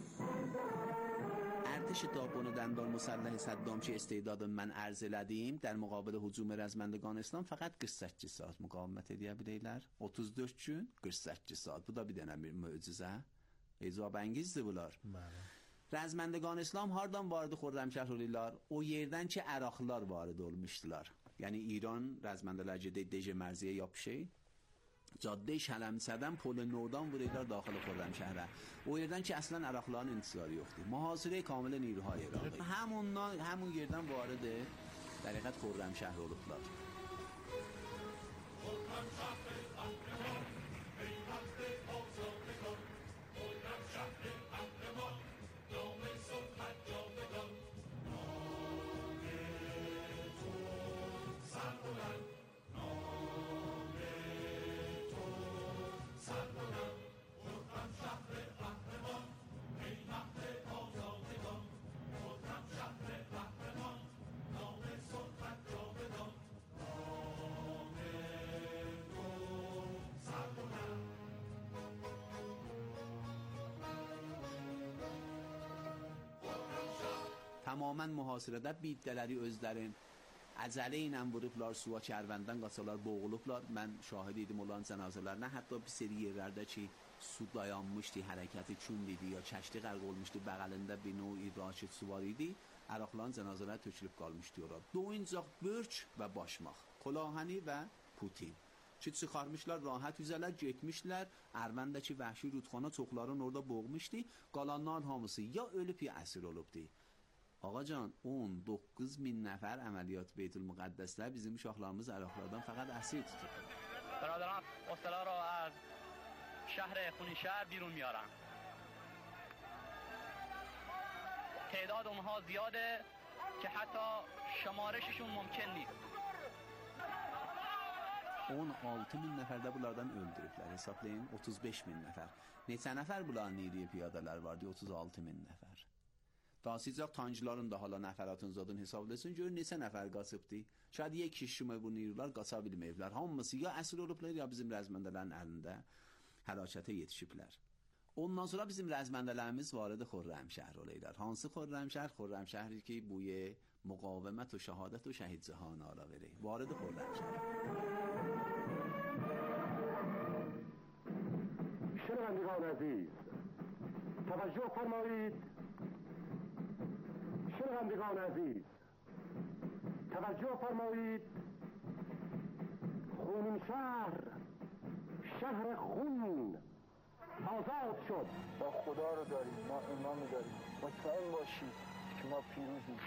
ارتش داغون و دندان مسلح صدامچی استعداد من arz elədim در مقابل هجوم رزمندگان اسلام فقط qırx səkkiz saat müqavimət edə bilirlər. otuz dörd gün qırx səkkiz saat. Bu da bir dənə bir möcüzə. Ecab-əngizdir bunlar. Rəzməndəgan İslam hardan vardı Xürrəmşah olurlar? O yerdən ki Əraqlılar varid olmuşdular. Yəni İran rəzməndələr gedib Dej Mərziyə yapışır. Cadde Şələmsədən pol nurdan vuruyorlar daxil Xürrəmşəhərə. O yerdən ki əslən Əraqlıların intizarı yoxdur. Mühasirə kamil نیروهای İraqi. Həmundan həmun yerdən varid در حقیقت Xürrəmşəhər olublar. Tamamen mühasirədə biddələri özlərin əcələ ilə vurublar, suya kərvəndən qaçalar, boğulublar. Mən şahid idim olan cənazələrinə. Hətta bir seri yerlərdə ki, su dayanmışdı, hərəkəti künd idi ya kəşti qərq olmuşdu, bəğəlində bir növ raşid su var idi. Əraqlıların cənazələri tökülüb qalmışdı ora. Doyuncaq börk və başmaq, Kolahəni və Putin. Ki çıxarmışlar, rahat üzələr, getmişlər. Ərvəndəki vəhşi rudxana çoxların orada boğmuşdu. Qalanlar hamısı ya ölüb ya əsir olubdu. Ağa can on doqquz min nəfər əməliyyat Beytülmüqəddəslər bizim uşaqlarımız Əraqlardan faqat əsir tutur. برادران اصطلاح رو از شهر خونیشهر بیرون میارن. تعداد اونها زیاده که حتی شمارششون ممکن نیست. on altı min nəfər də bunlardan öldürüblər. Hesablayın otuz beş min nəfər. Neçə nəfər bunların iri piyadalar vardı? otuz altı min nəfər. Dasicaq tancıların da hala nəfəratın zadın hesablasın. Görün neçə nəfər qaçıbdı. Şayad یک şişmə bu نیروlar qaça bilməyiblər. Hamısı ya əsir olublar ya bizim rəzməndələrin əlində həlakətə yetişiblər. Ondan sonra bizim rəzməndələrimiz varid Xürrəmşəhər olurlar. Hansı Xürrəmşəhər? Xürrəmşəhəri ki buy مقاومت و شهادت و شهید جهان آرا بره. وارد خرمشهر. شنوندگان عزیز توجه فرمایید. شنوندگان عزیز توجه فرمایید. خونین شهر شهر خون آزاد شد. ما خدا رو داریم، ما امام داریم، مطمئن باشید که ما پیروزیم.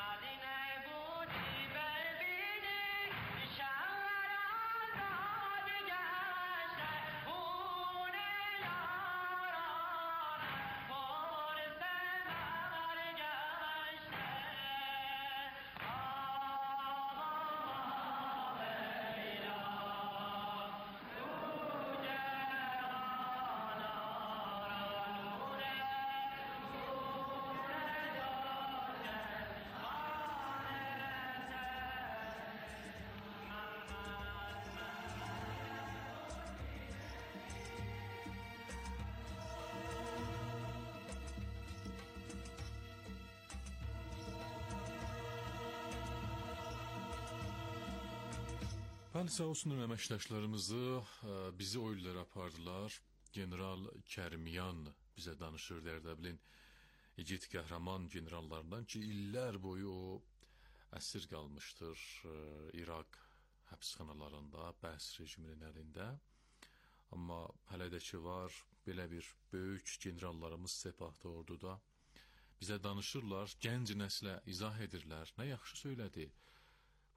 Bəli, sağ olsunlar əməkdaşlarımızı bizi o illərə apardılar. General Kərmiyan bizə danışır Dərdəbilin igid qəhrəman generallarından ki, illər boyu o əsir qalmışdır İraq həbsxanalarında, Bəs rejiminin əlində. Amma hələ də ki var belə bir böyük generallarımız Sepahda orduda bizə danışırlar, gənc nəslə izah edirlər. Nə yaxşı söylədi.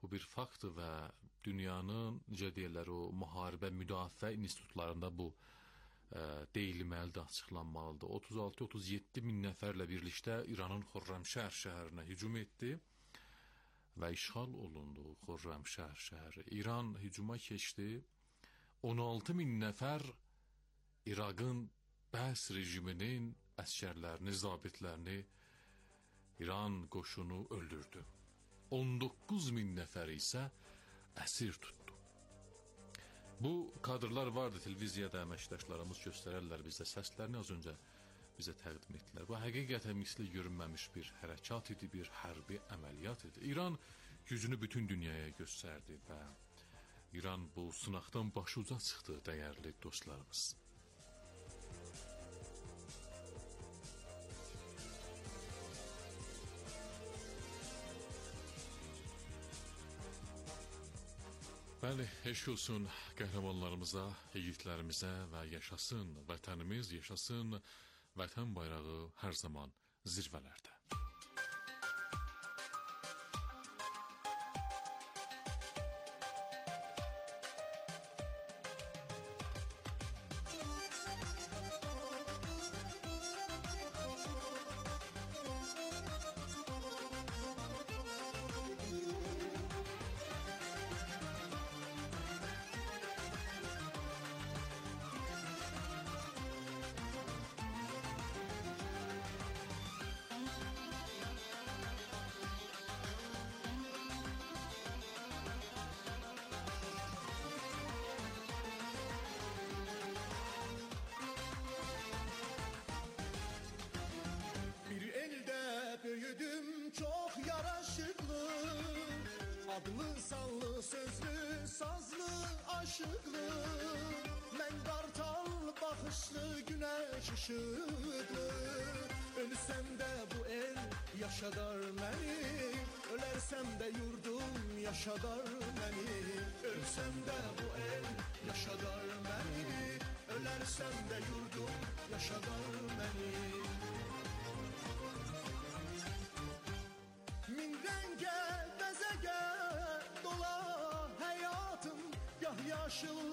Bu bir faktdır və dünyanın, necə deyirlər, o müharibə müdafiə institutlarında bu e, deyilməlidir, açıqlanmalıdır. otuz altı otuz yeddi min nəfərlə birlikdə İranın Xürrəmşəhr şəhərinə hücum etdi və işğal olundu Xürrəmşəhr şəhəri. İran hücuma keçdi. on altı min nəfər İraqın bəs rejiminin əskərlərini, zabitlərini İran qoşunu öldürdü. on doqquz min nəfər isə əsir tutdu. Bu kadrlar vardı, televiziyada əməkdaşlarımız göstərərlər bizdə səslərini az öncə bizə təqdim etdilər. Bu həqiqətən misli görünməmiş bir hərəkat idi, bir hərbi əməliyyat idi. İran gücünü bütün dünyaya göstərdi və İran bu sınaqdan başuca çıxdı, dəyərli dostlarımız. Bəli, eşq olsun qəhrəmanlarımıza, yiğitlərimizə və yaşasın vətənimiz, yaşasın vətən bayrağı hər zaman zirvələrdə. Büyüdüm çok yaraşıklı, adlı sanlı sözlü sazlı aşıklı. Ben kartal bakışlı güneş ışıklı. Ölsem de bu el yaşadar beni, ölersem de yurdum yaşadar beni. Ölsem de bu el yaşadar beni, ölersem de yurdum yaşadar beni. Min renge bezege dola hayatım, gah yaşıl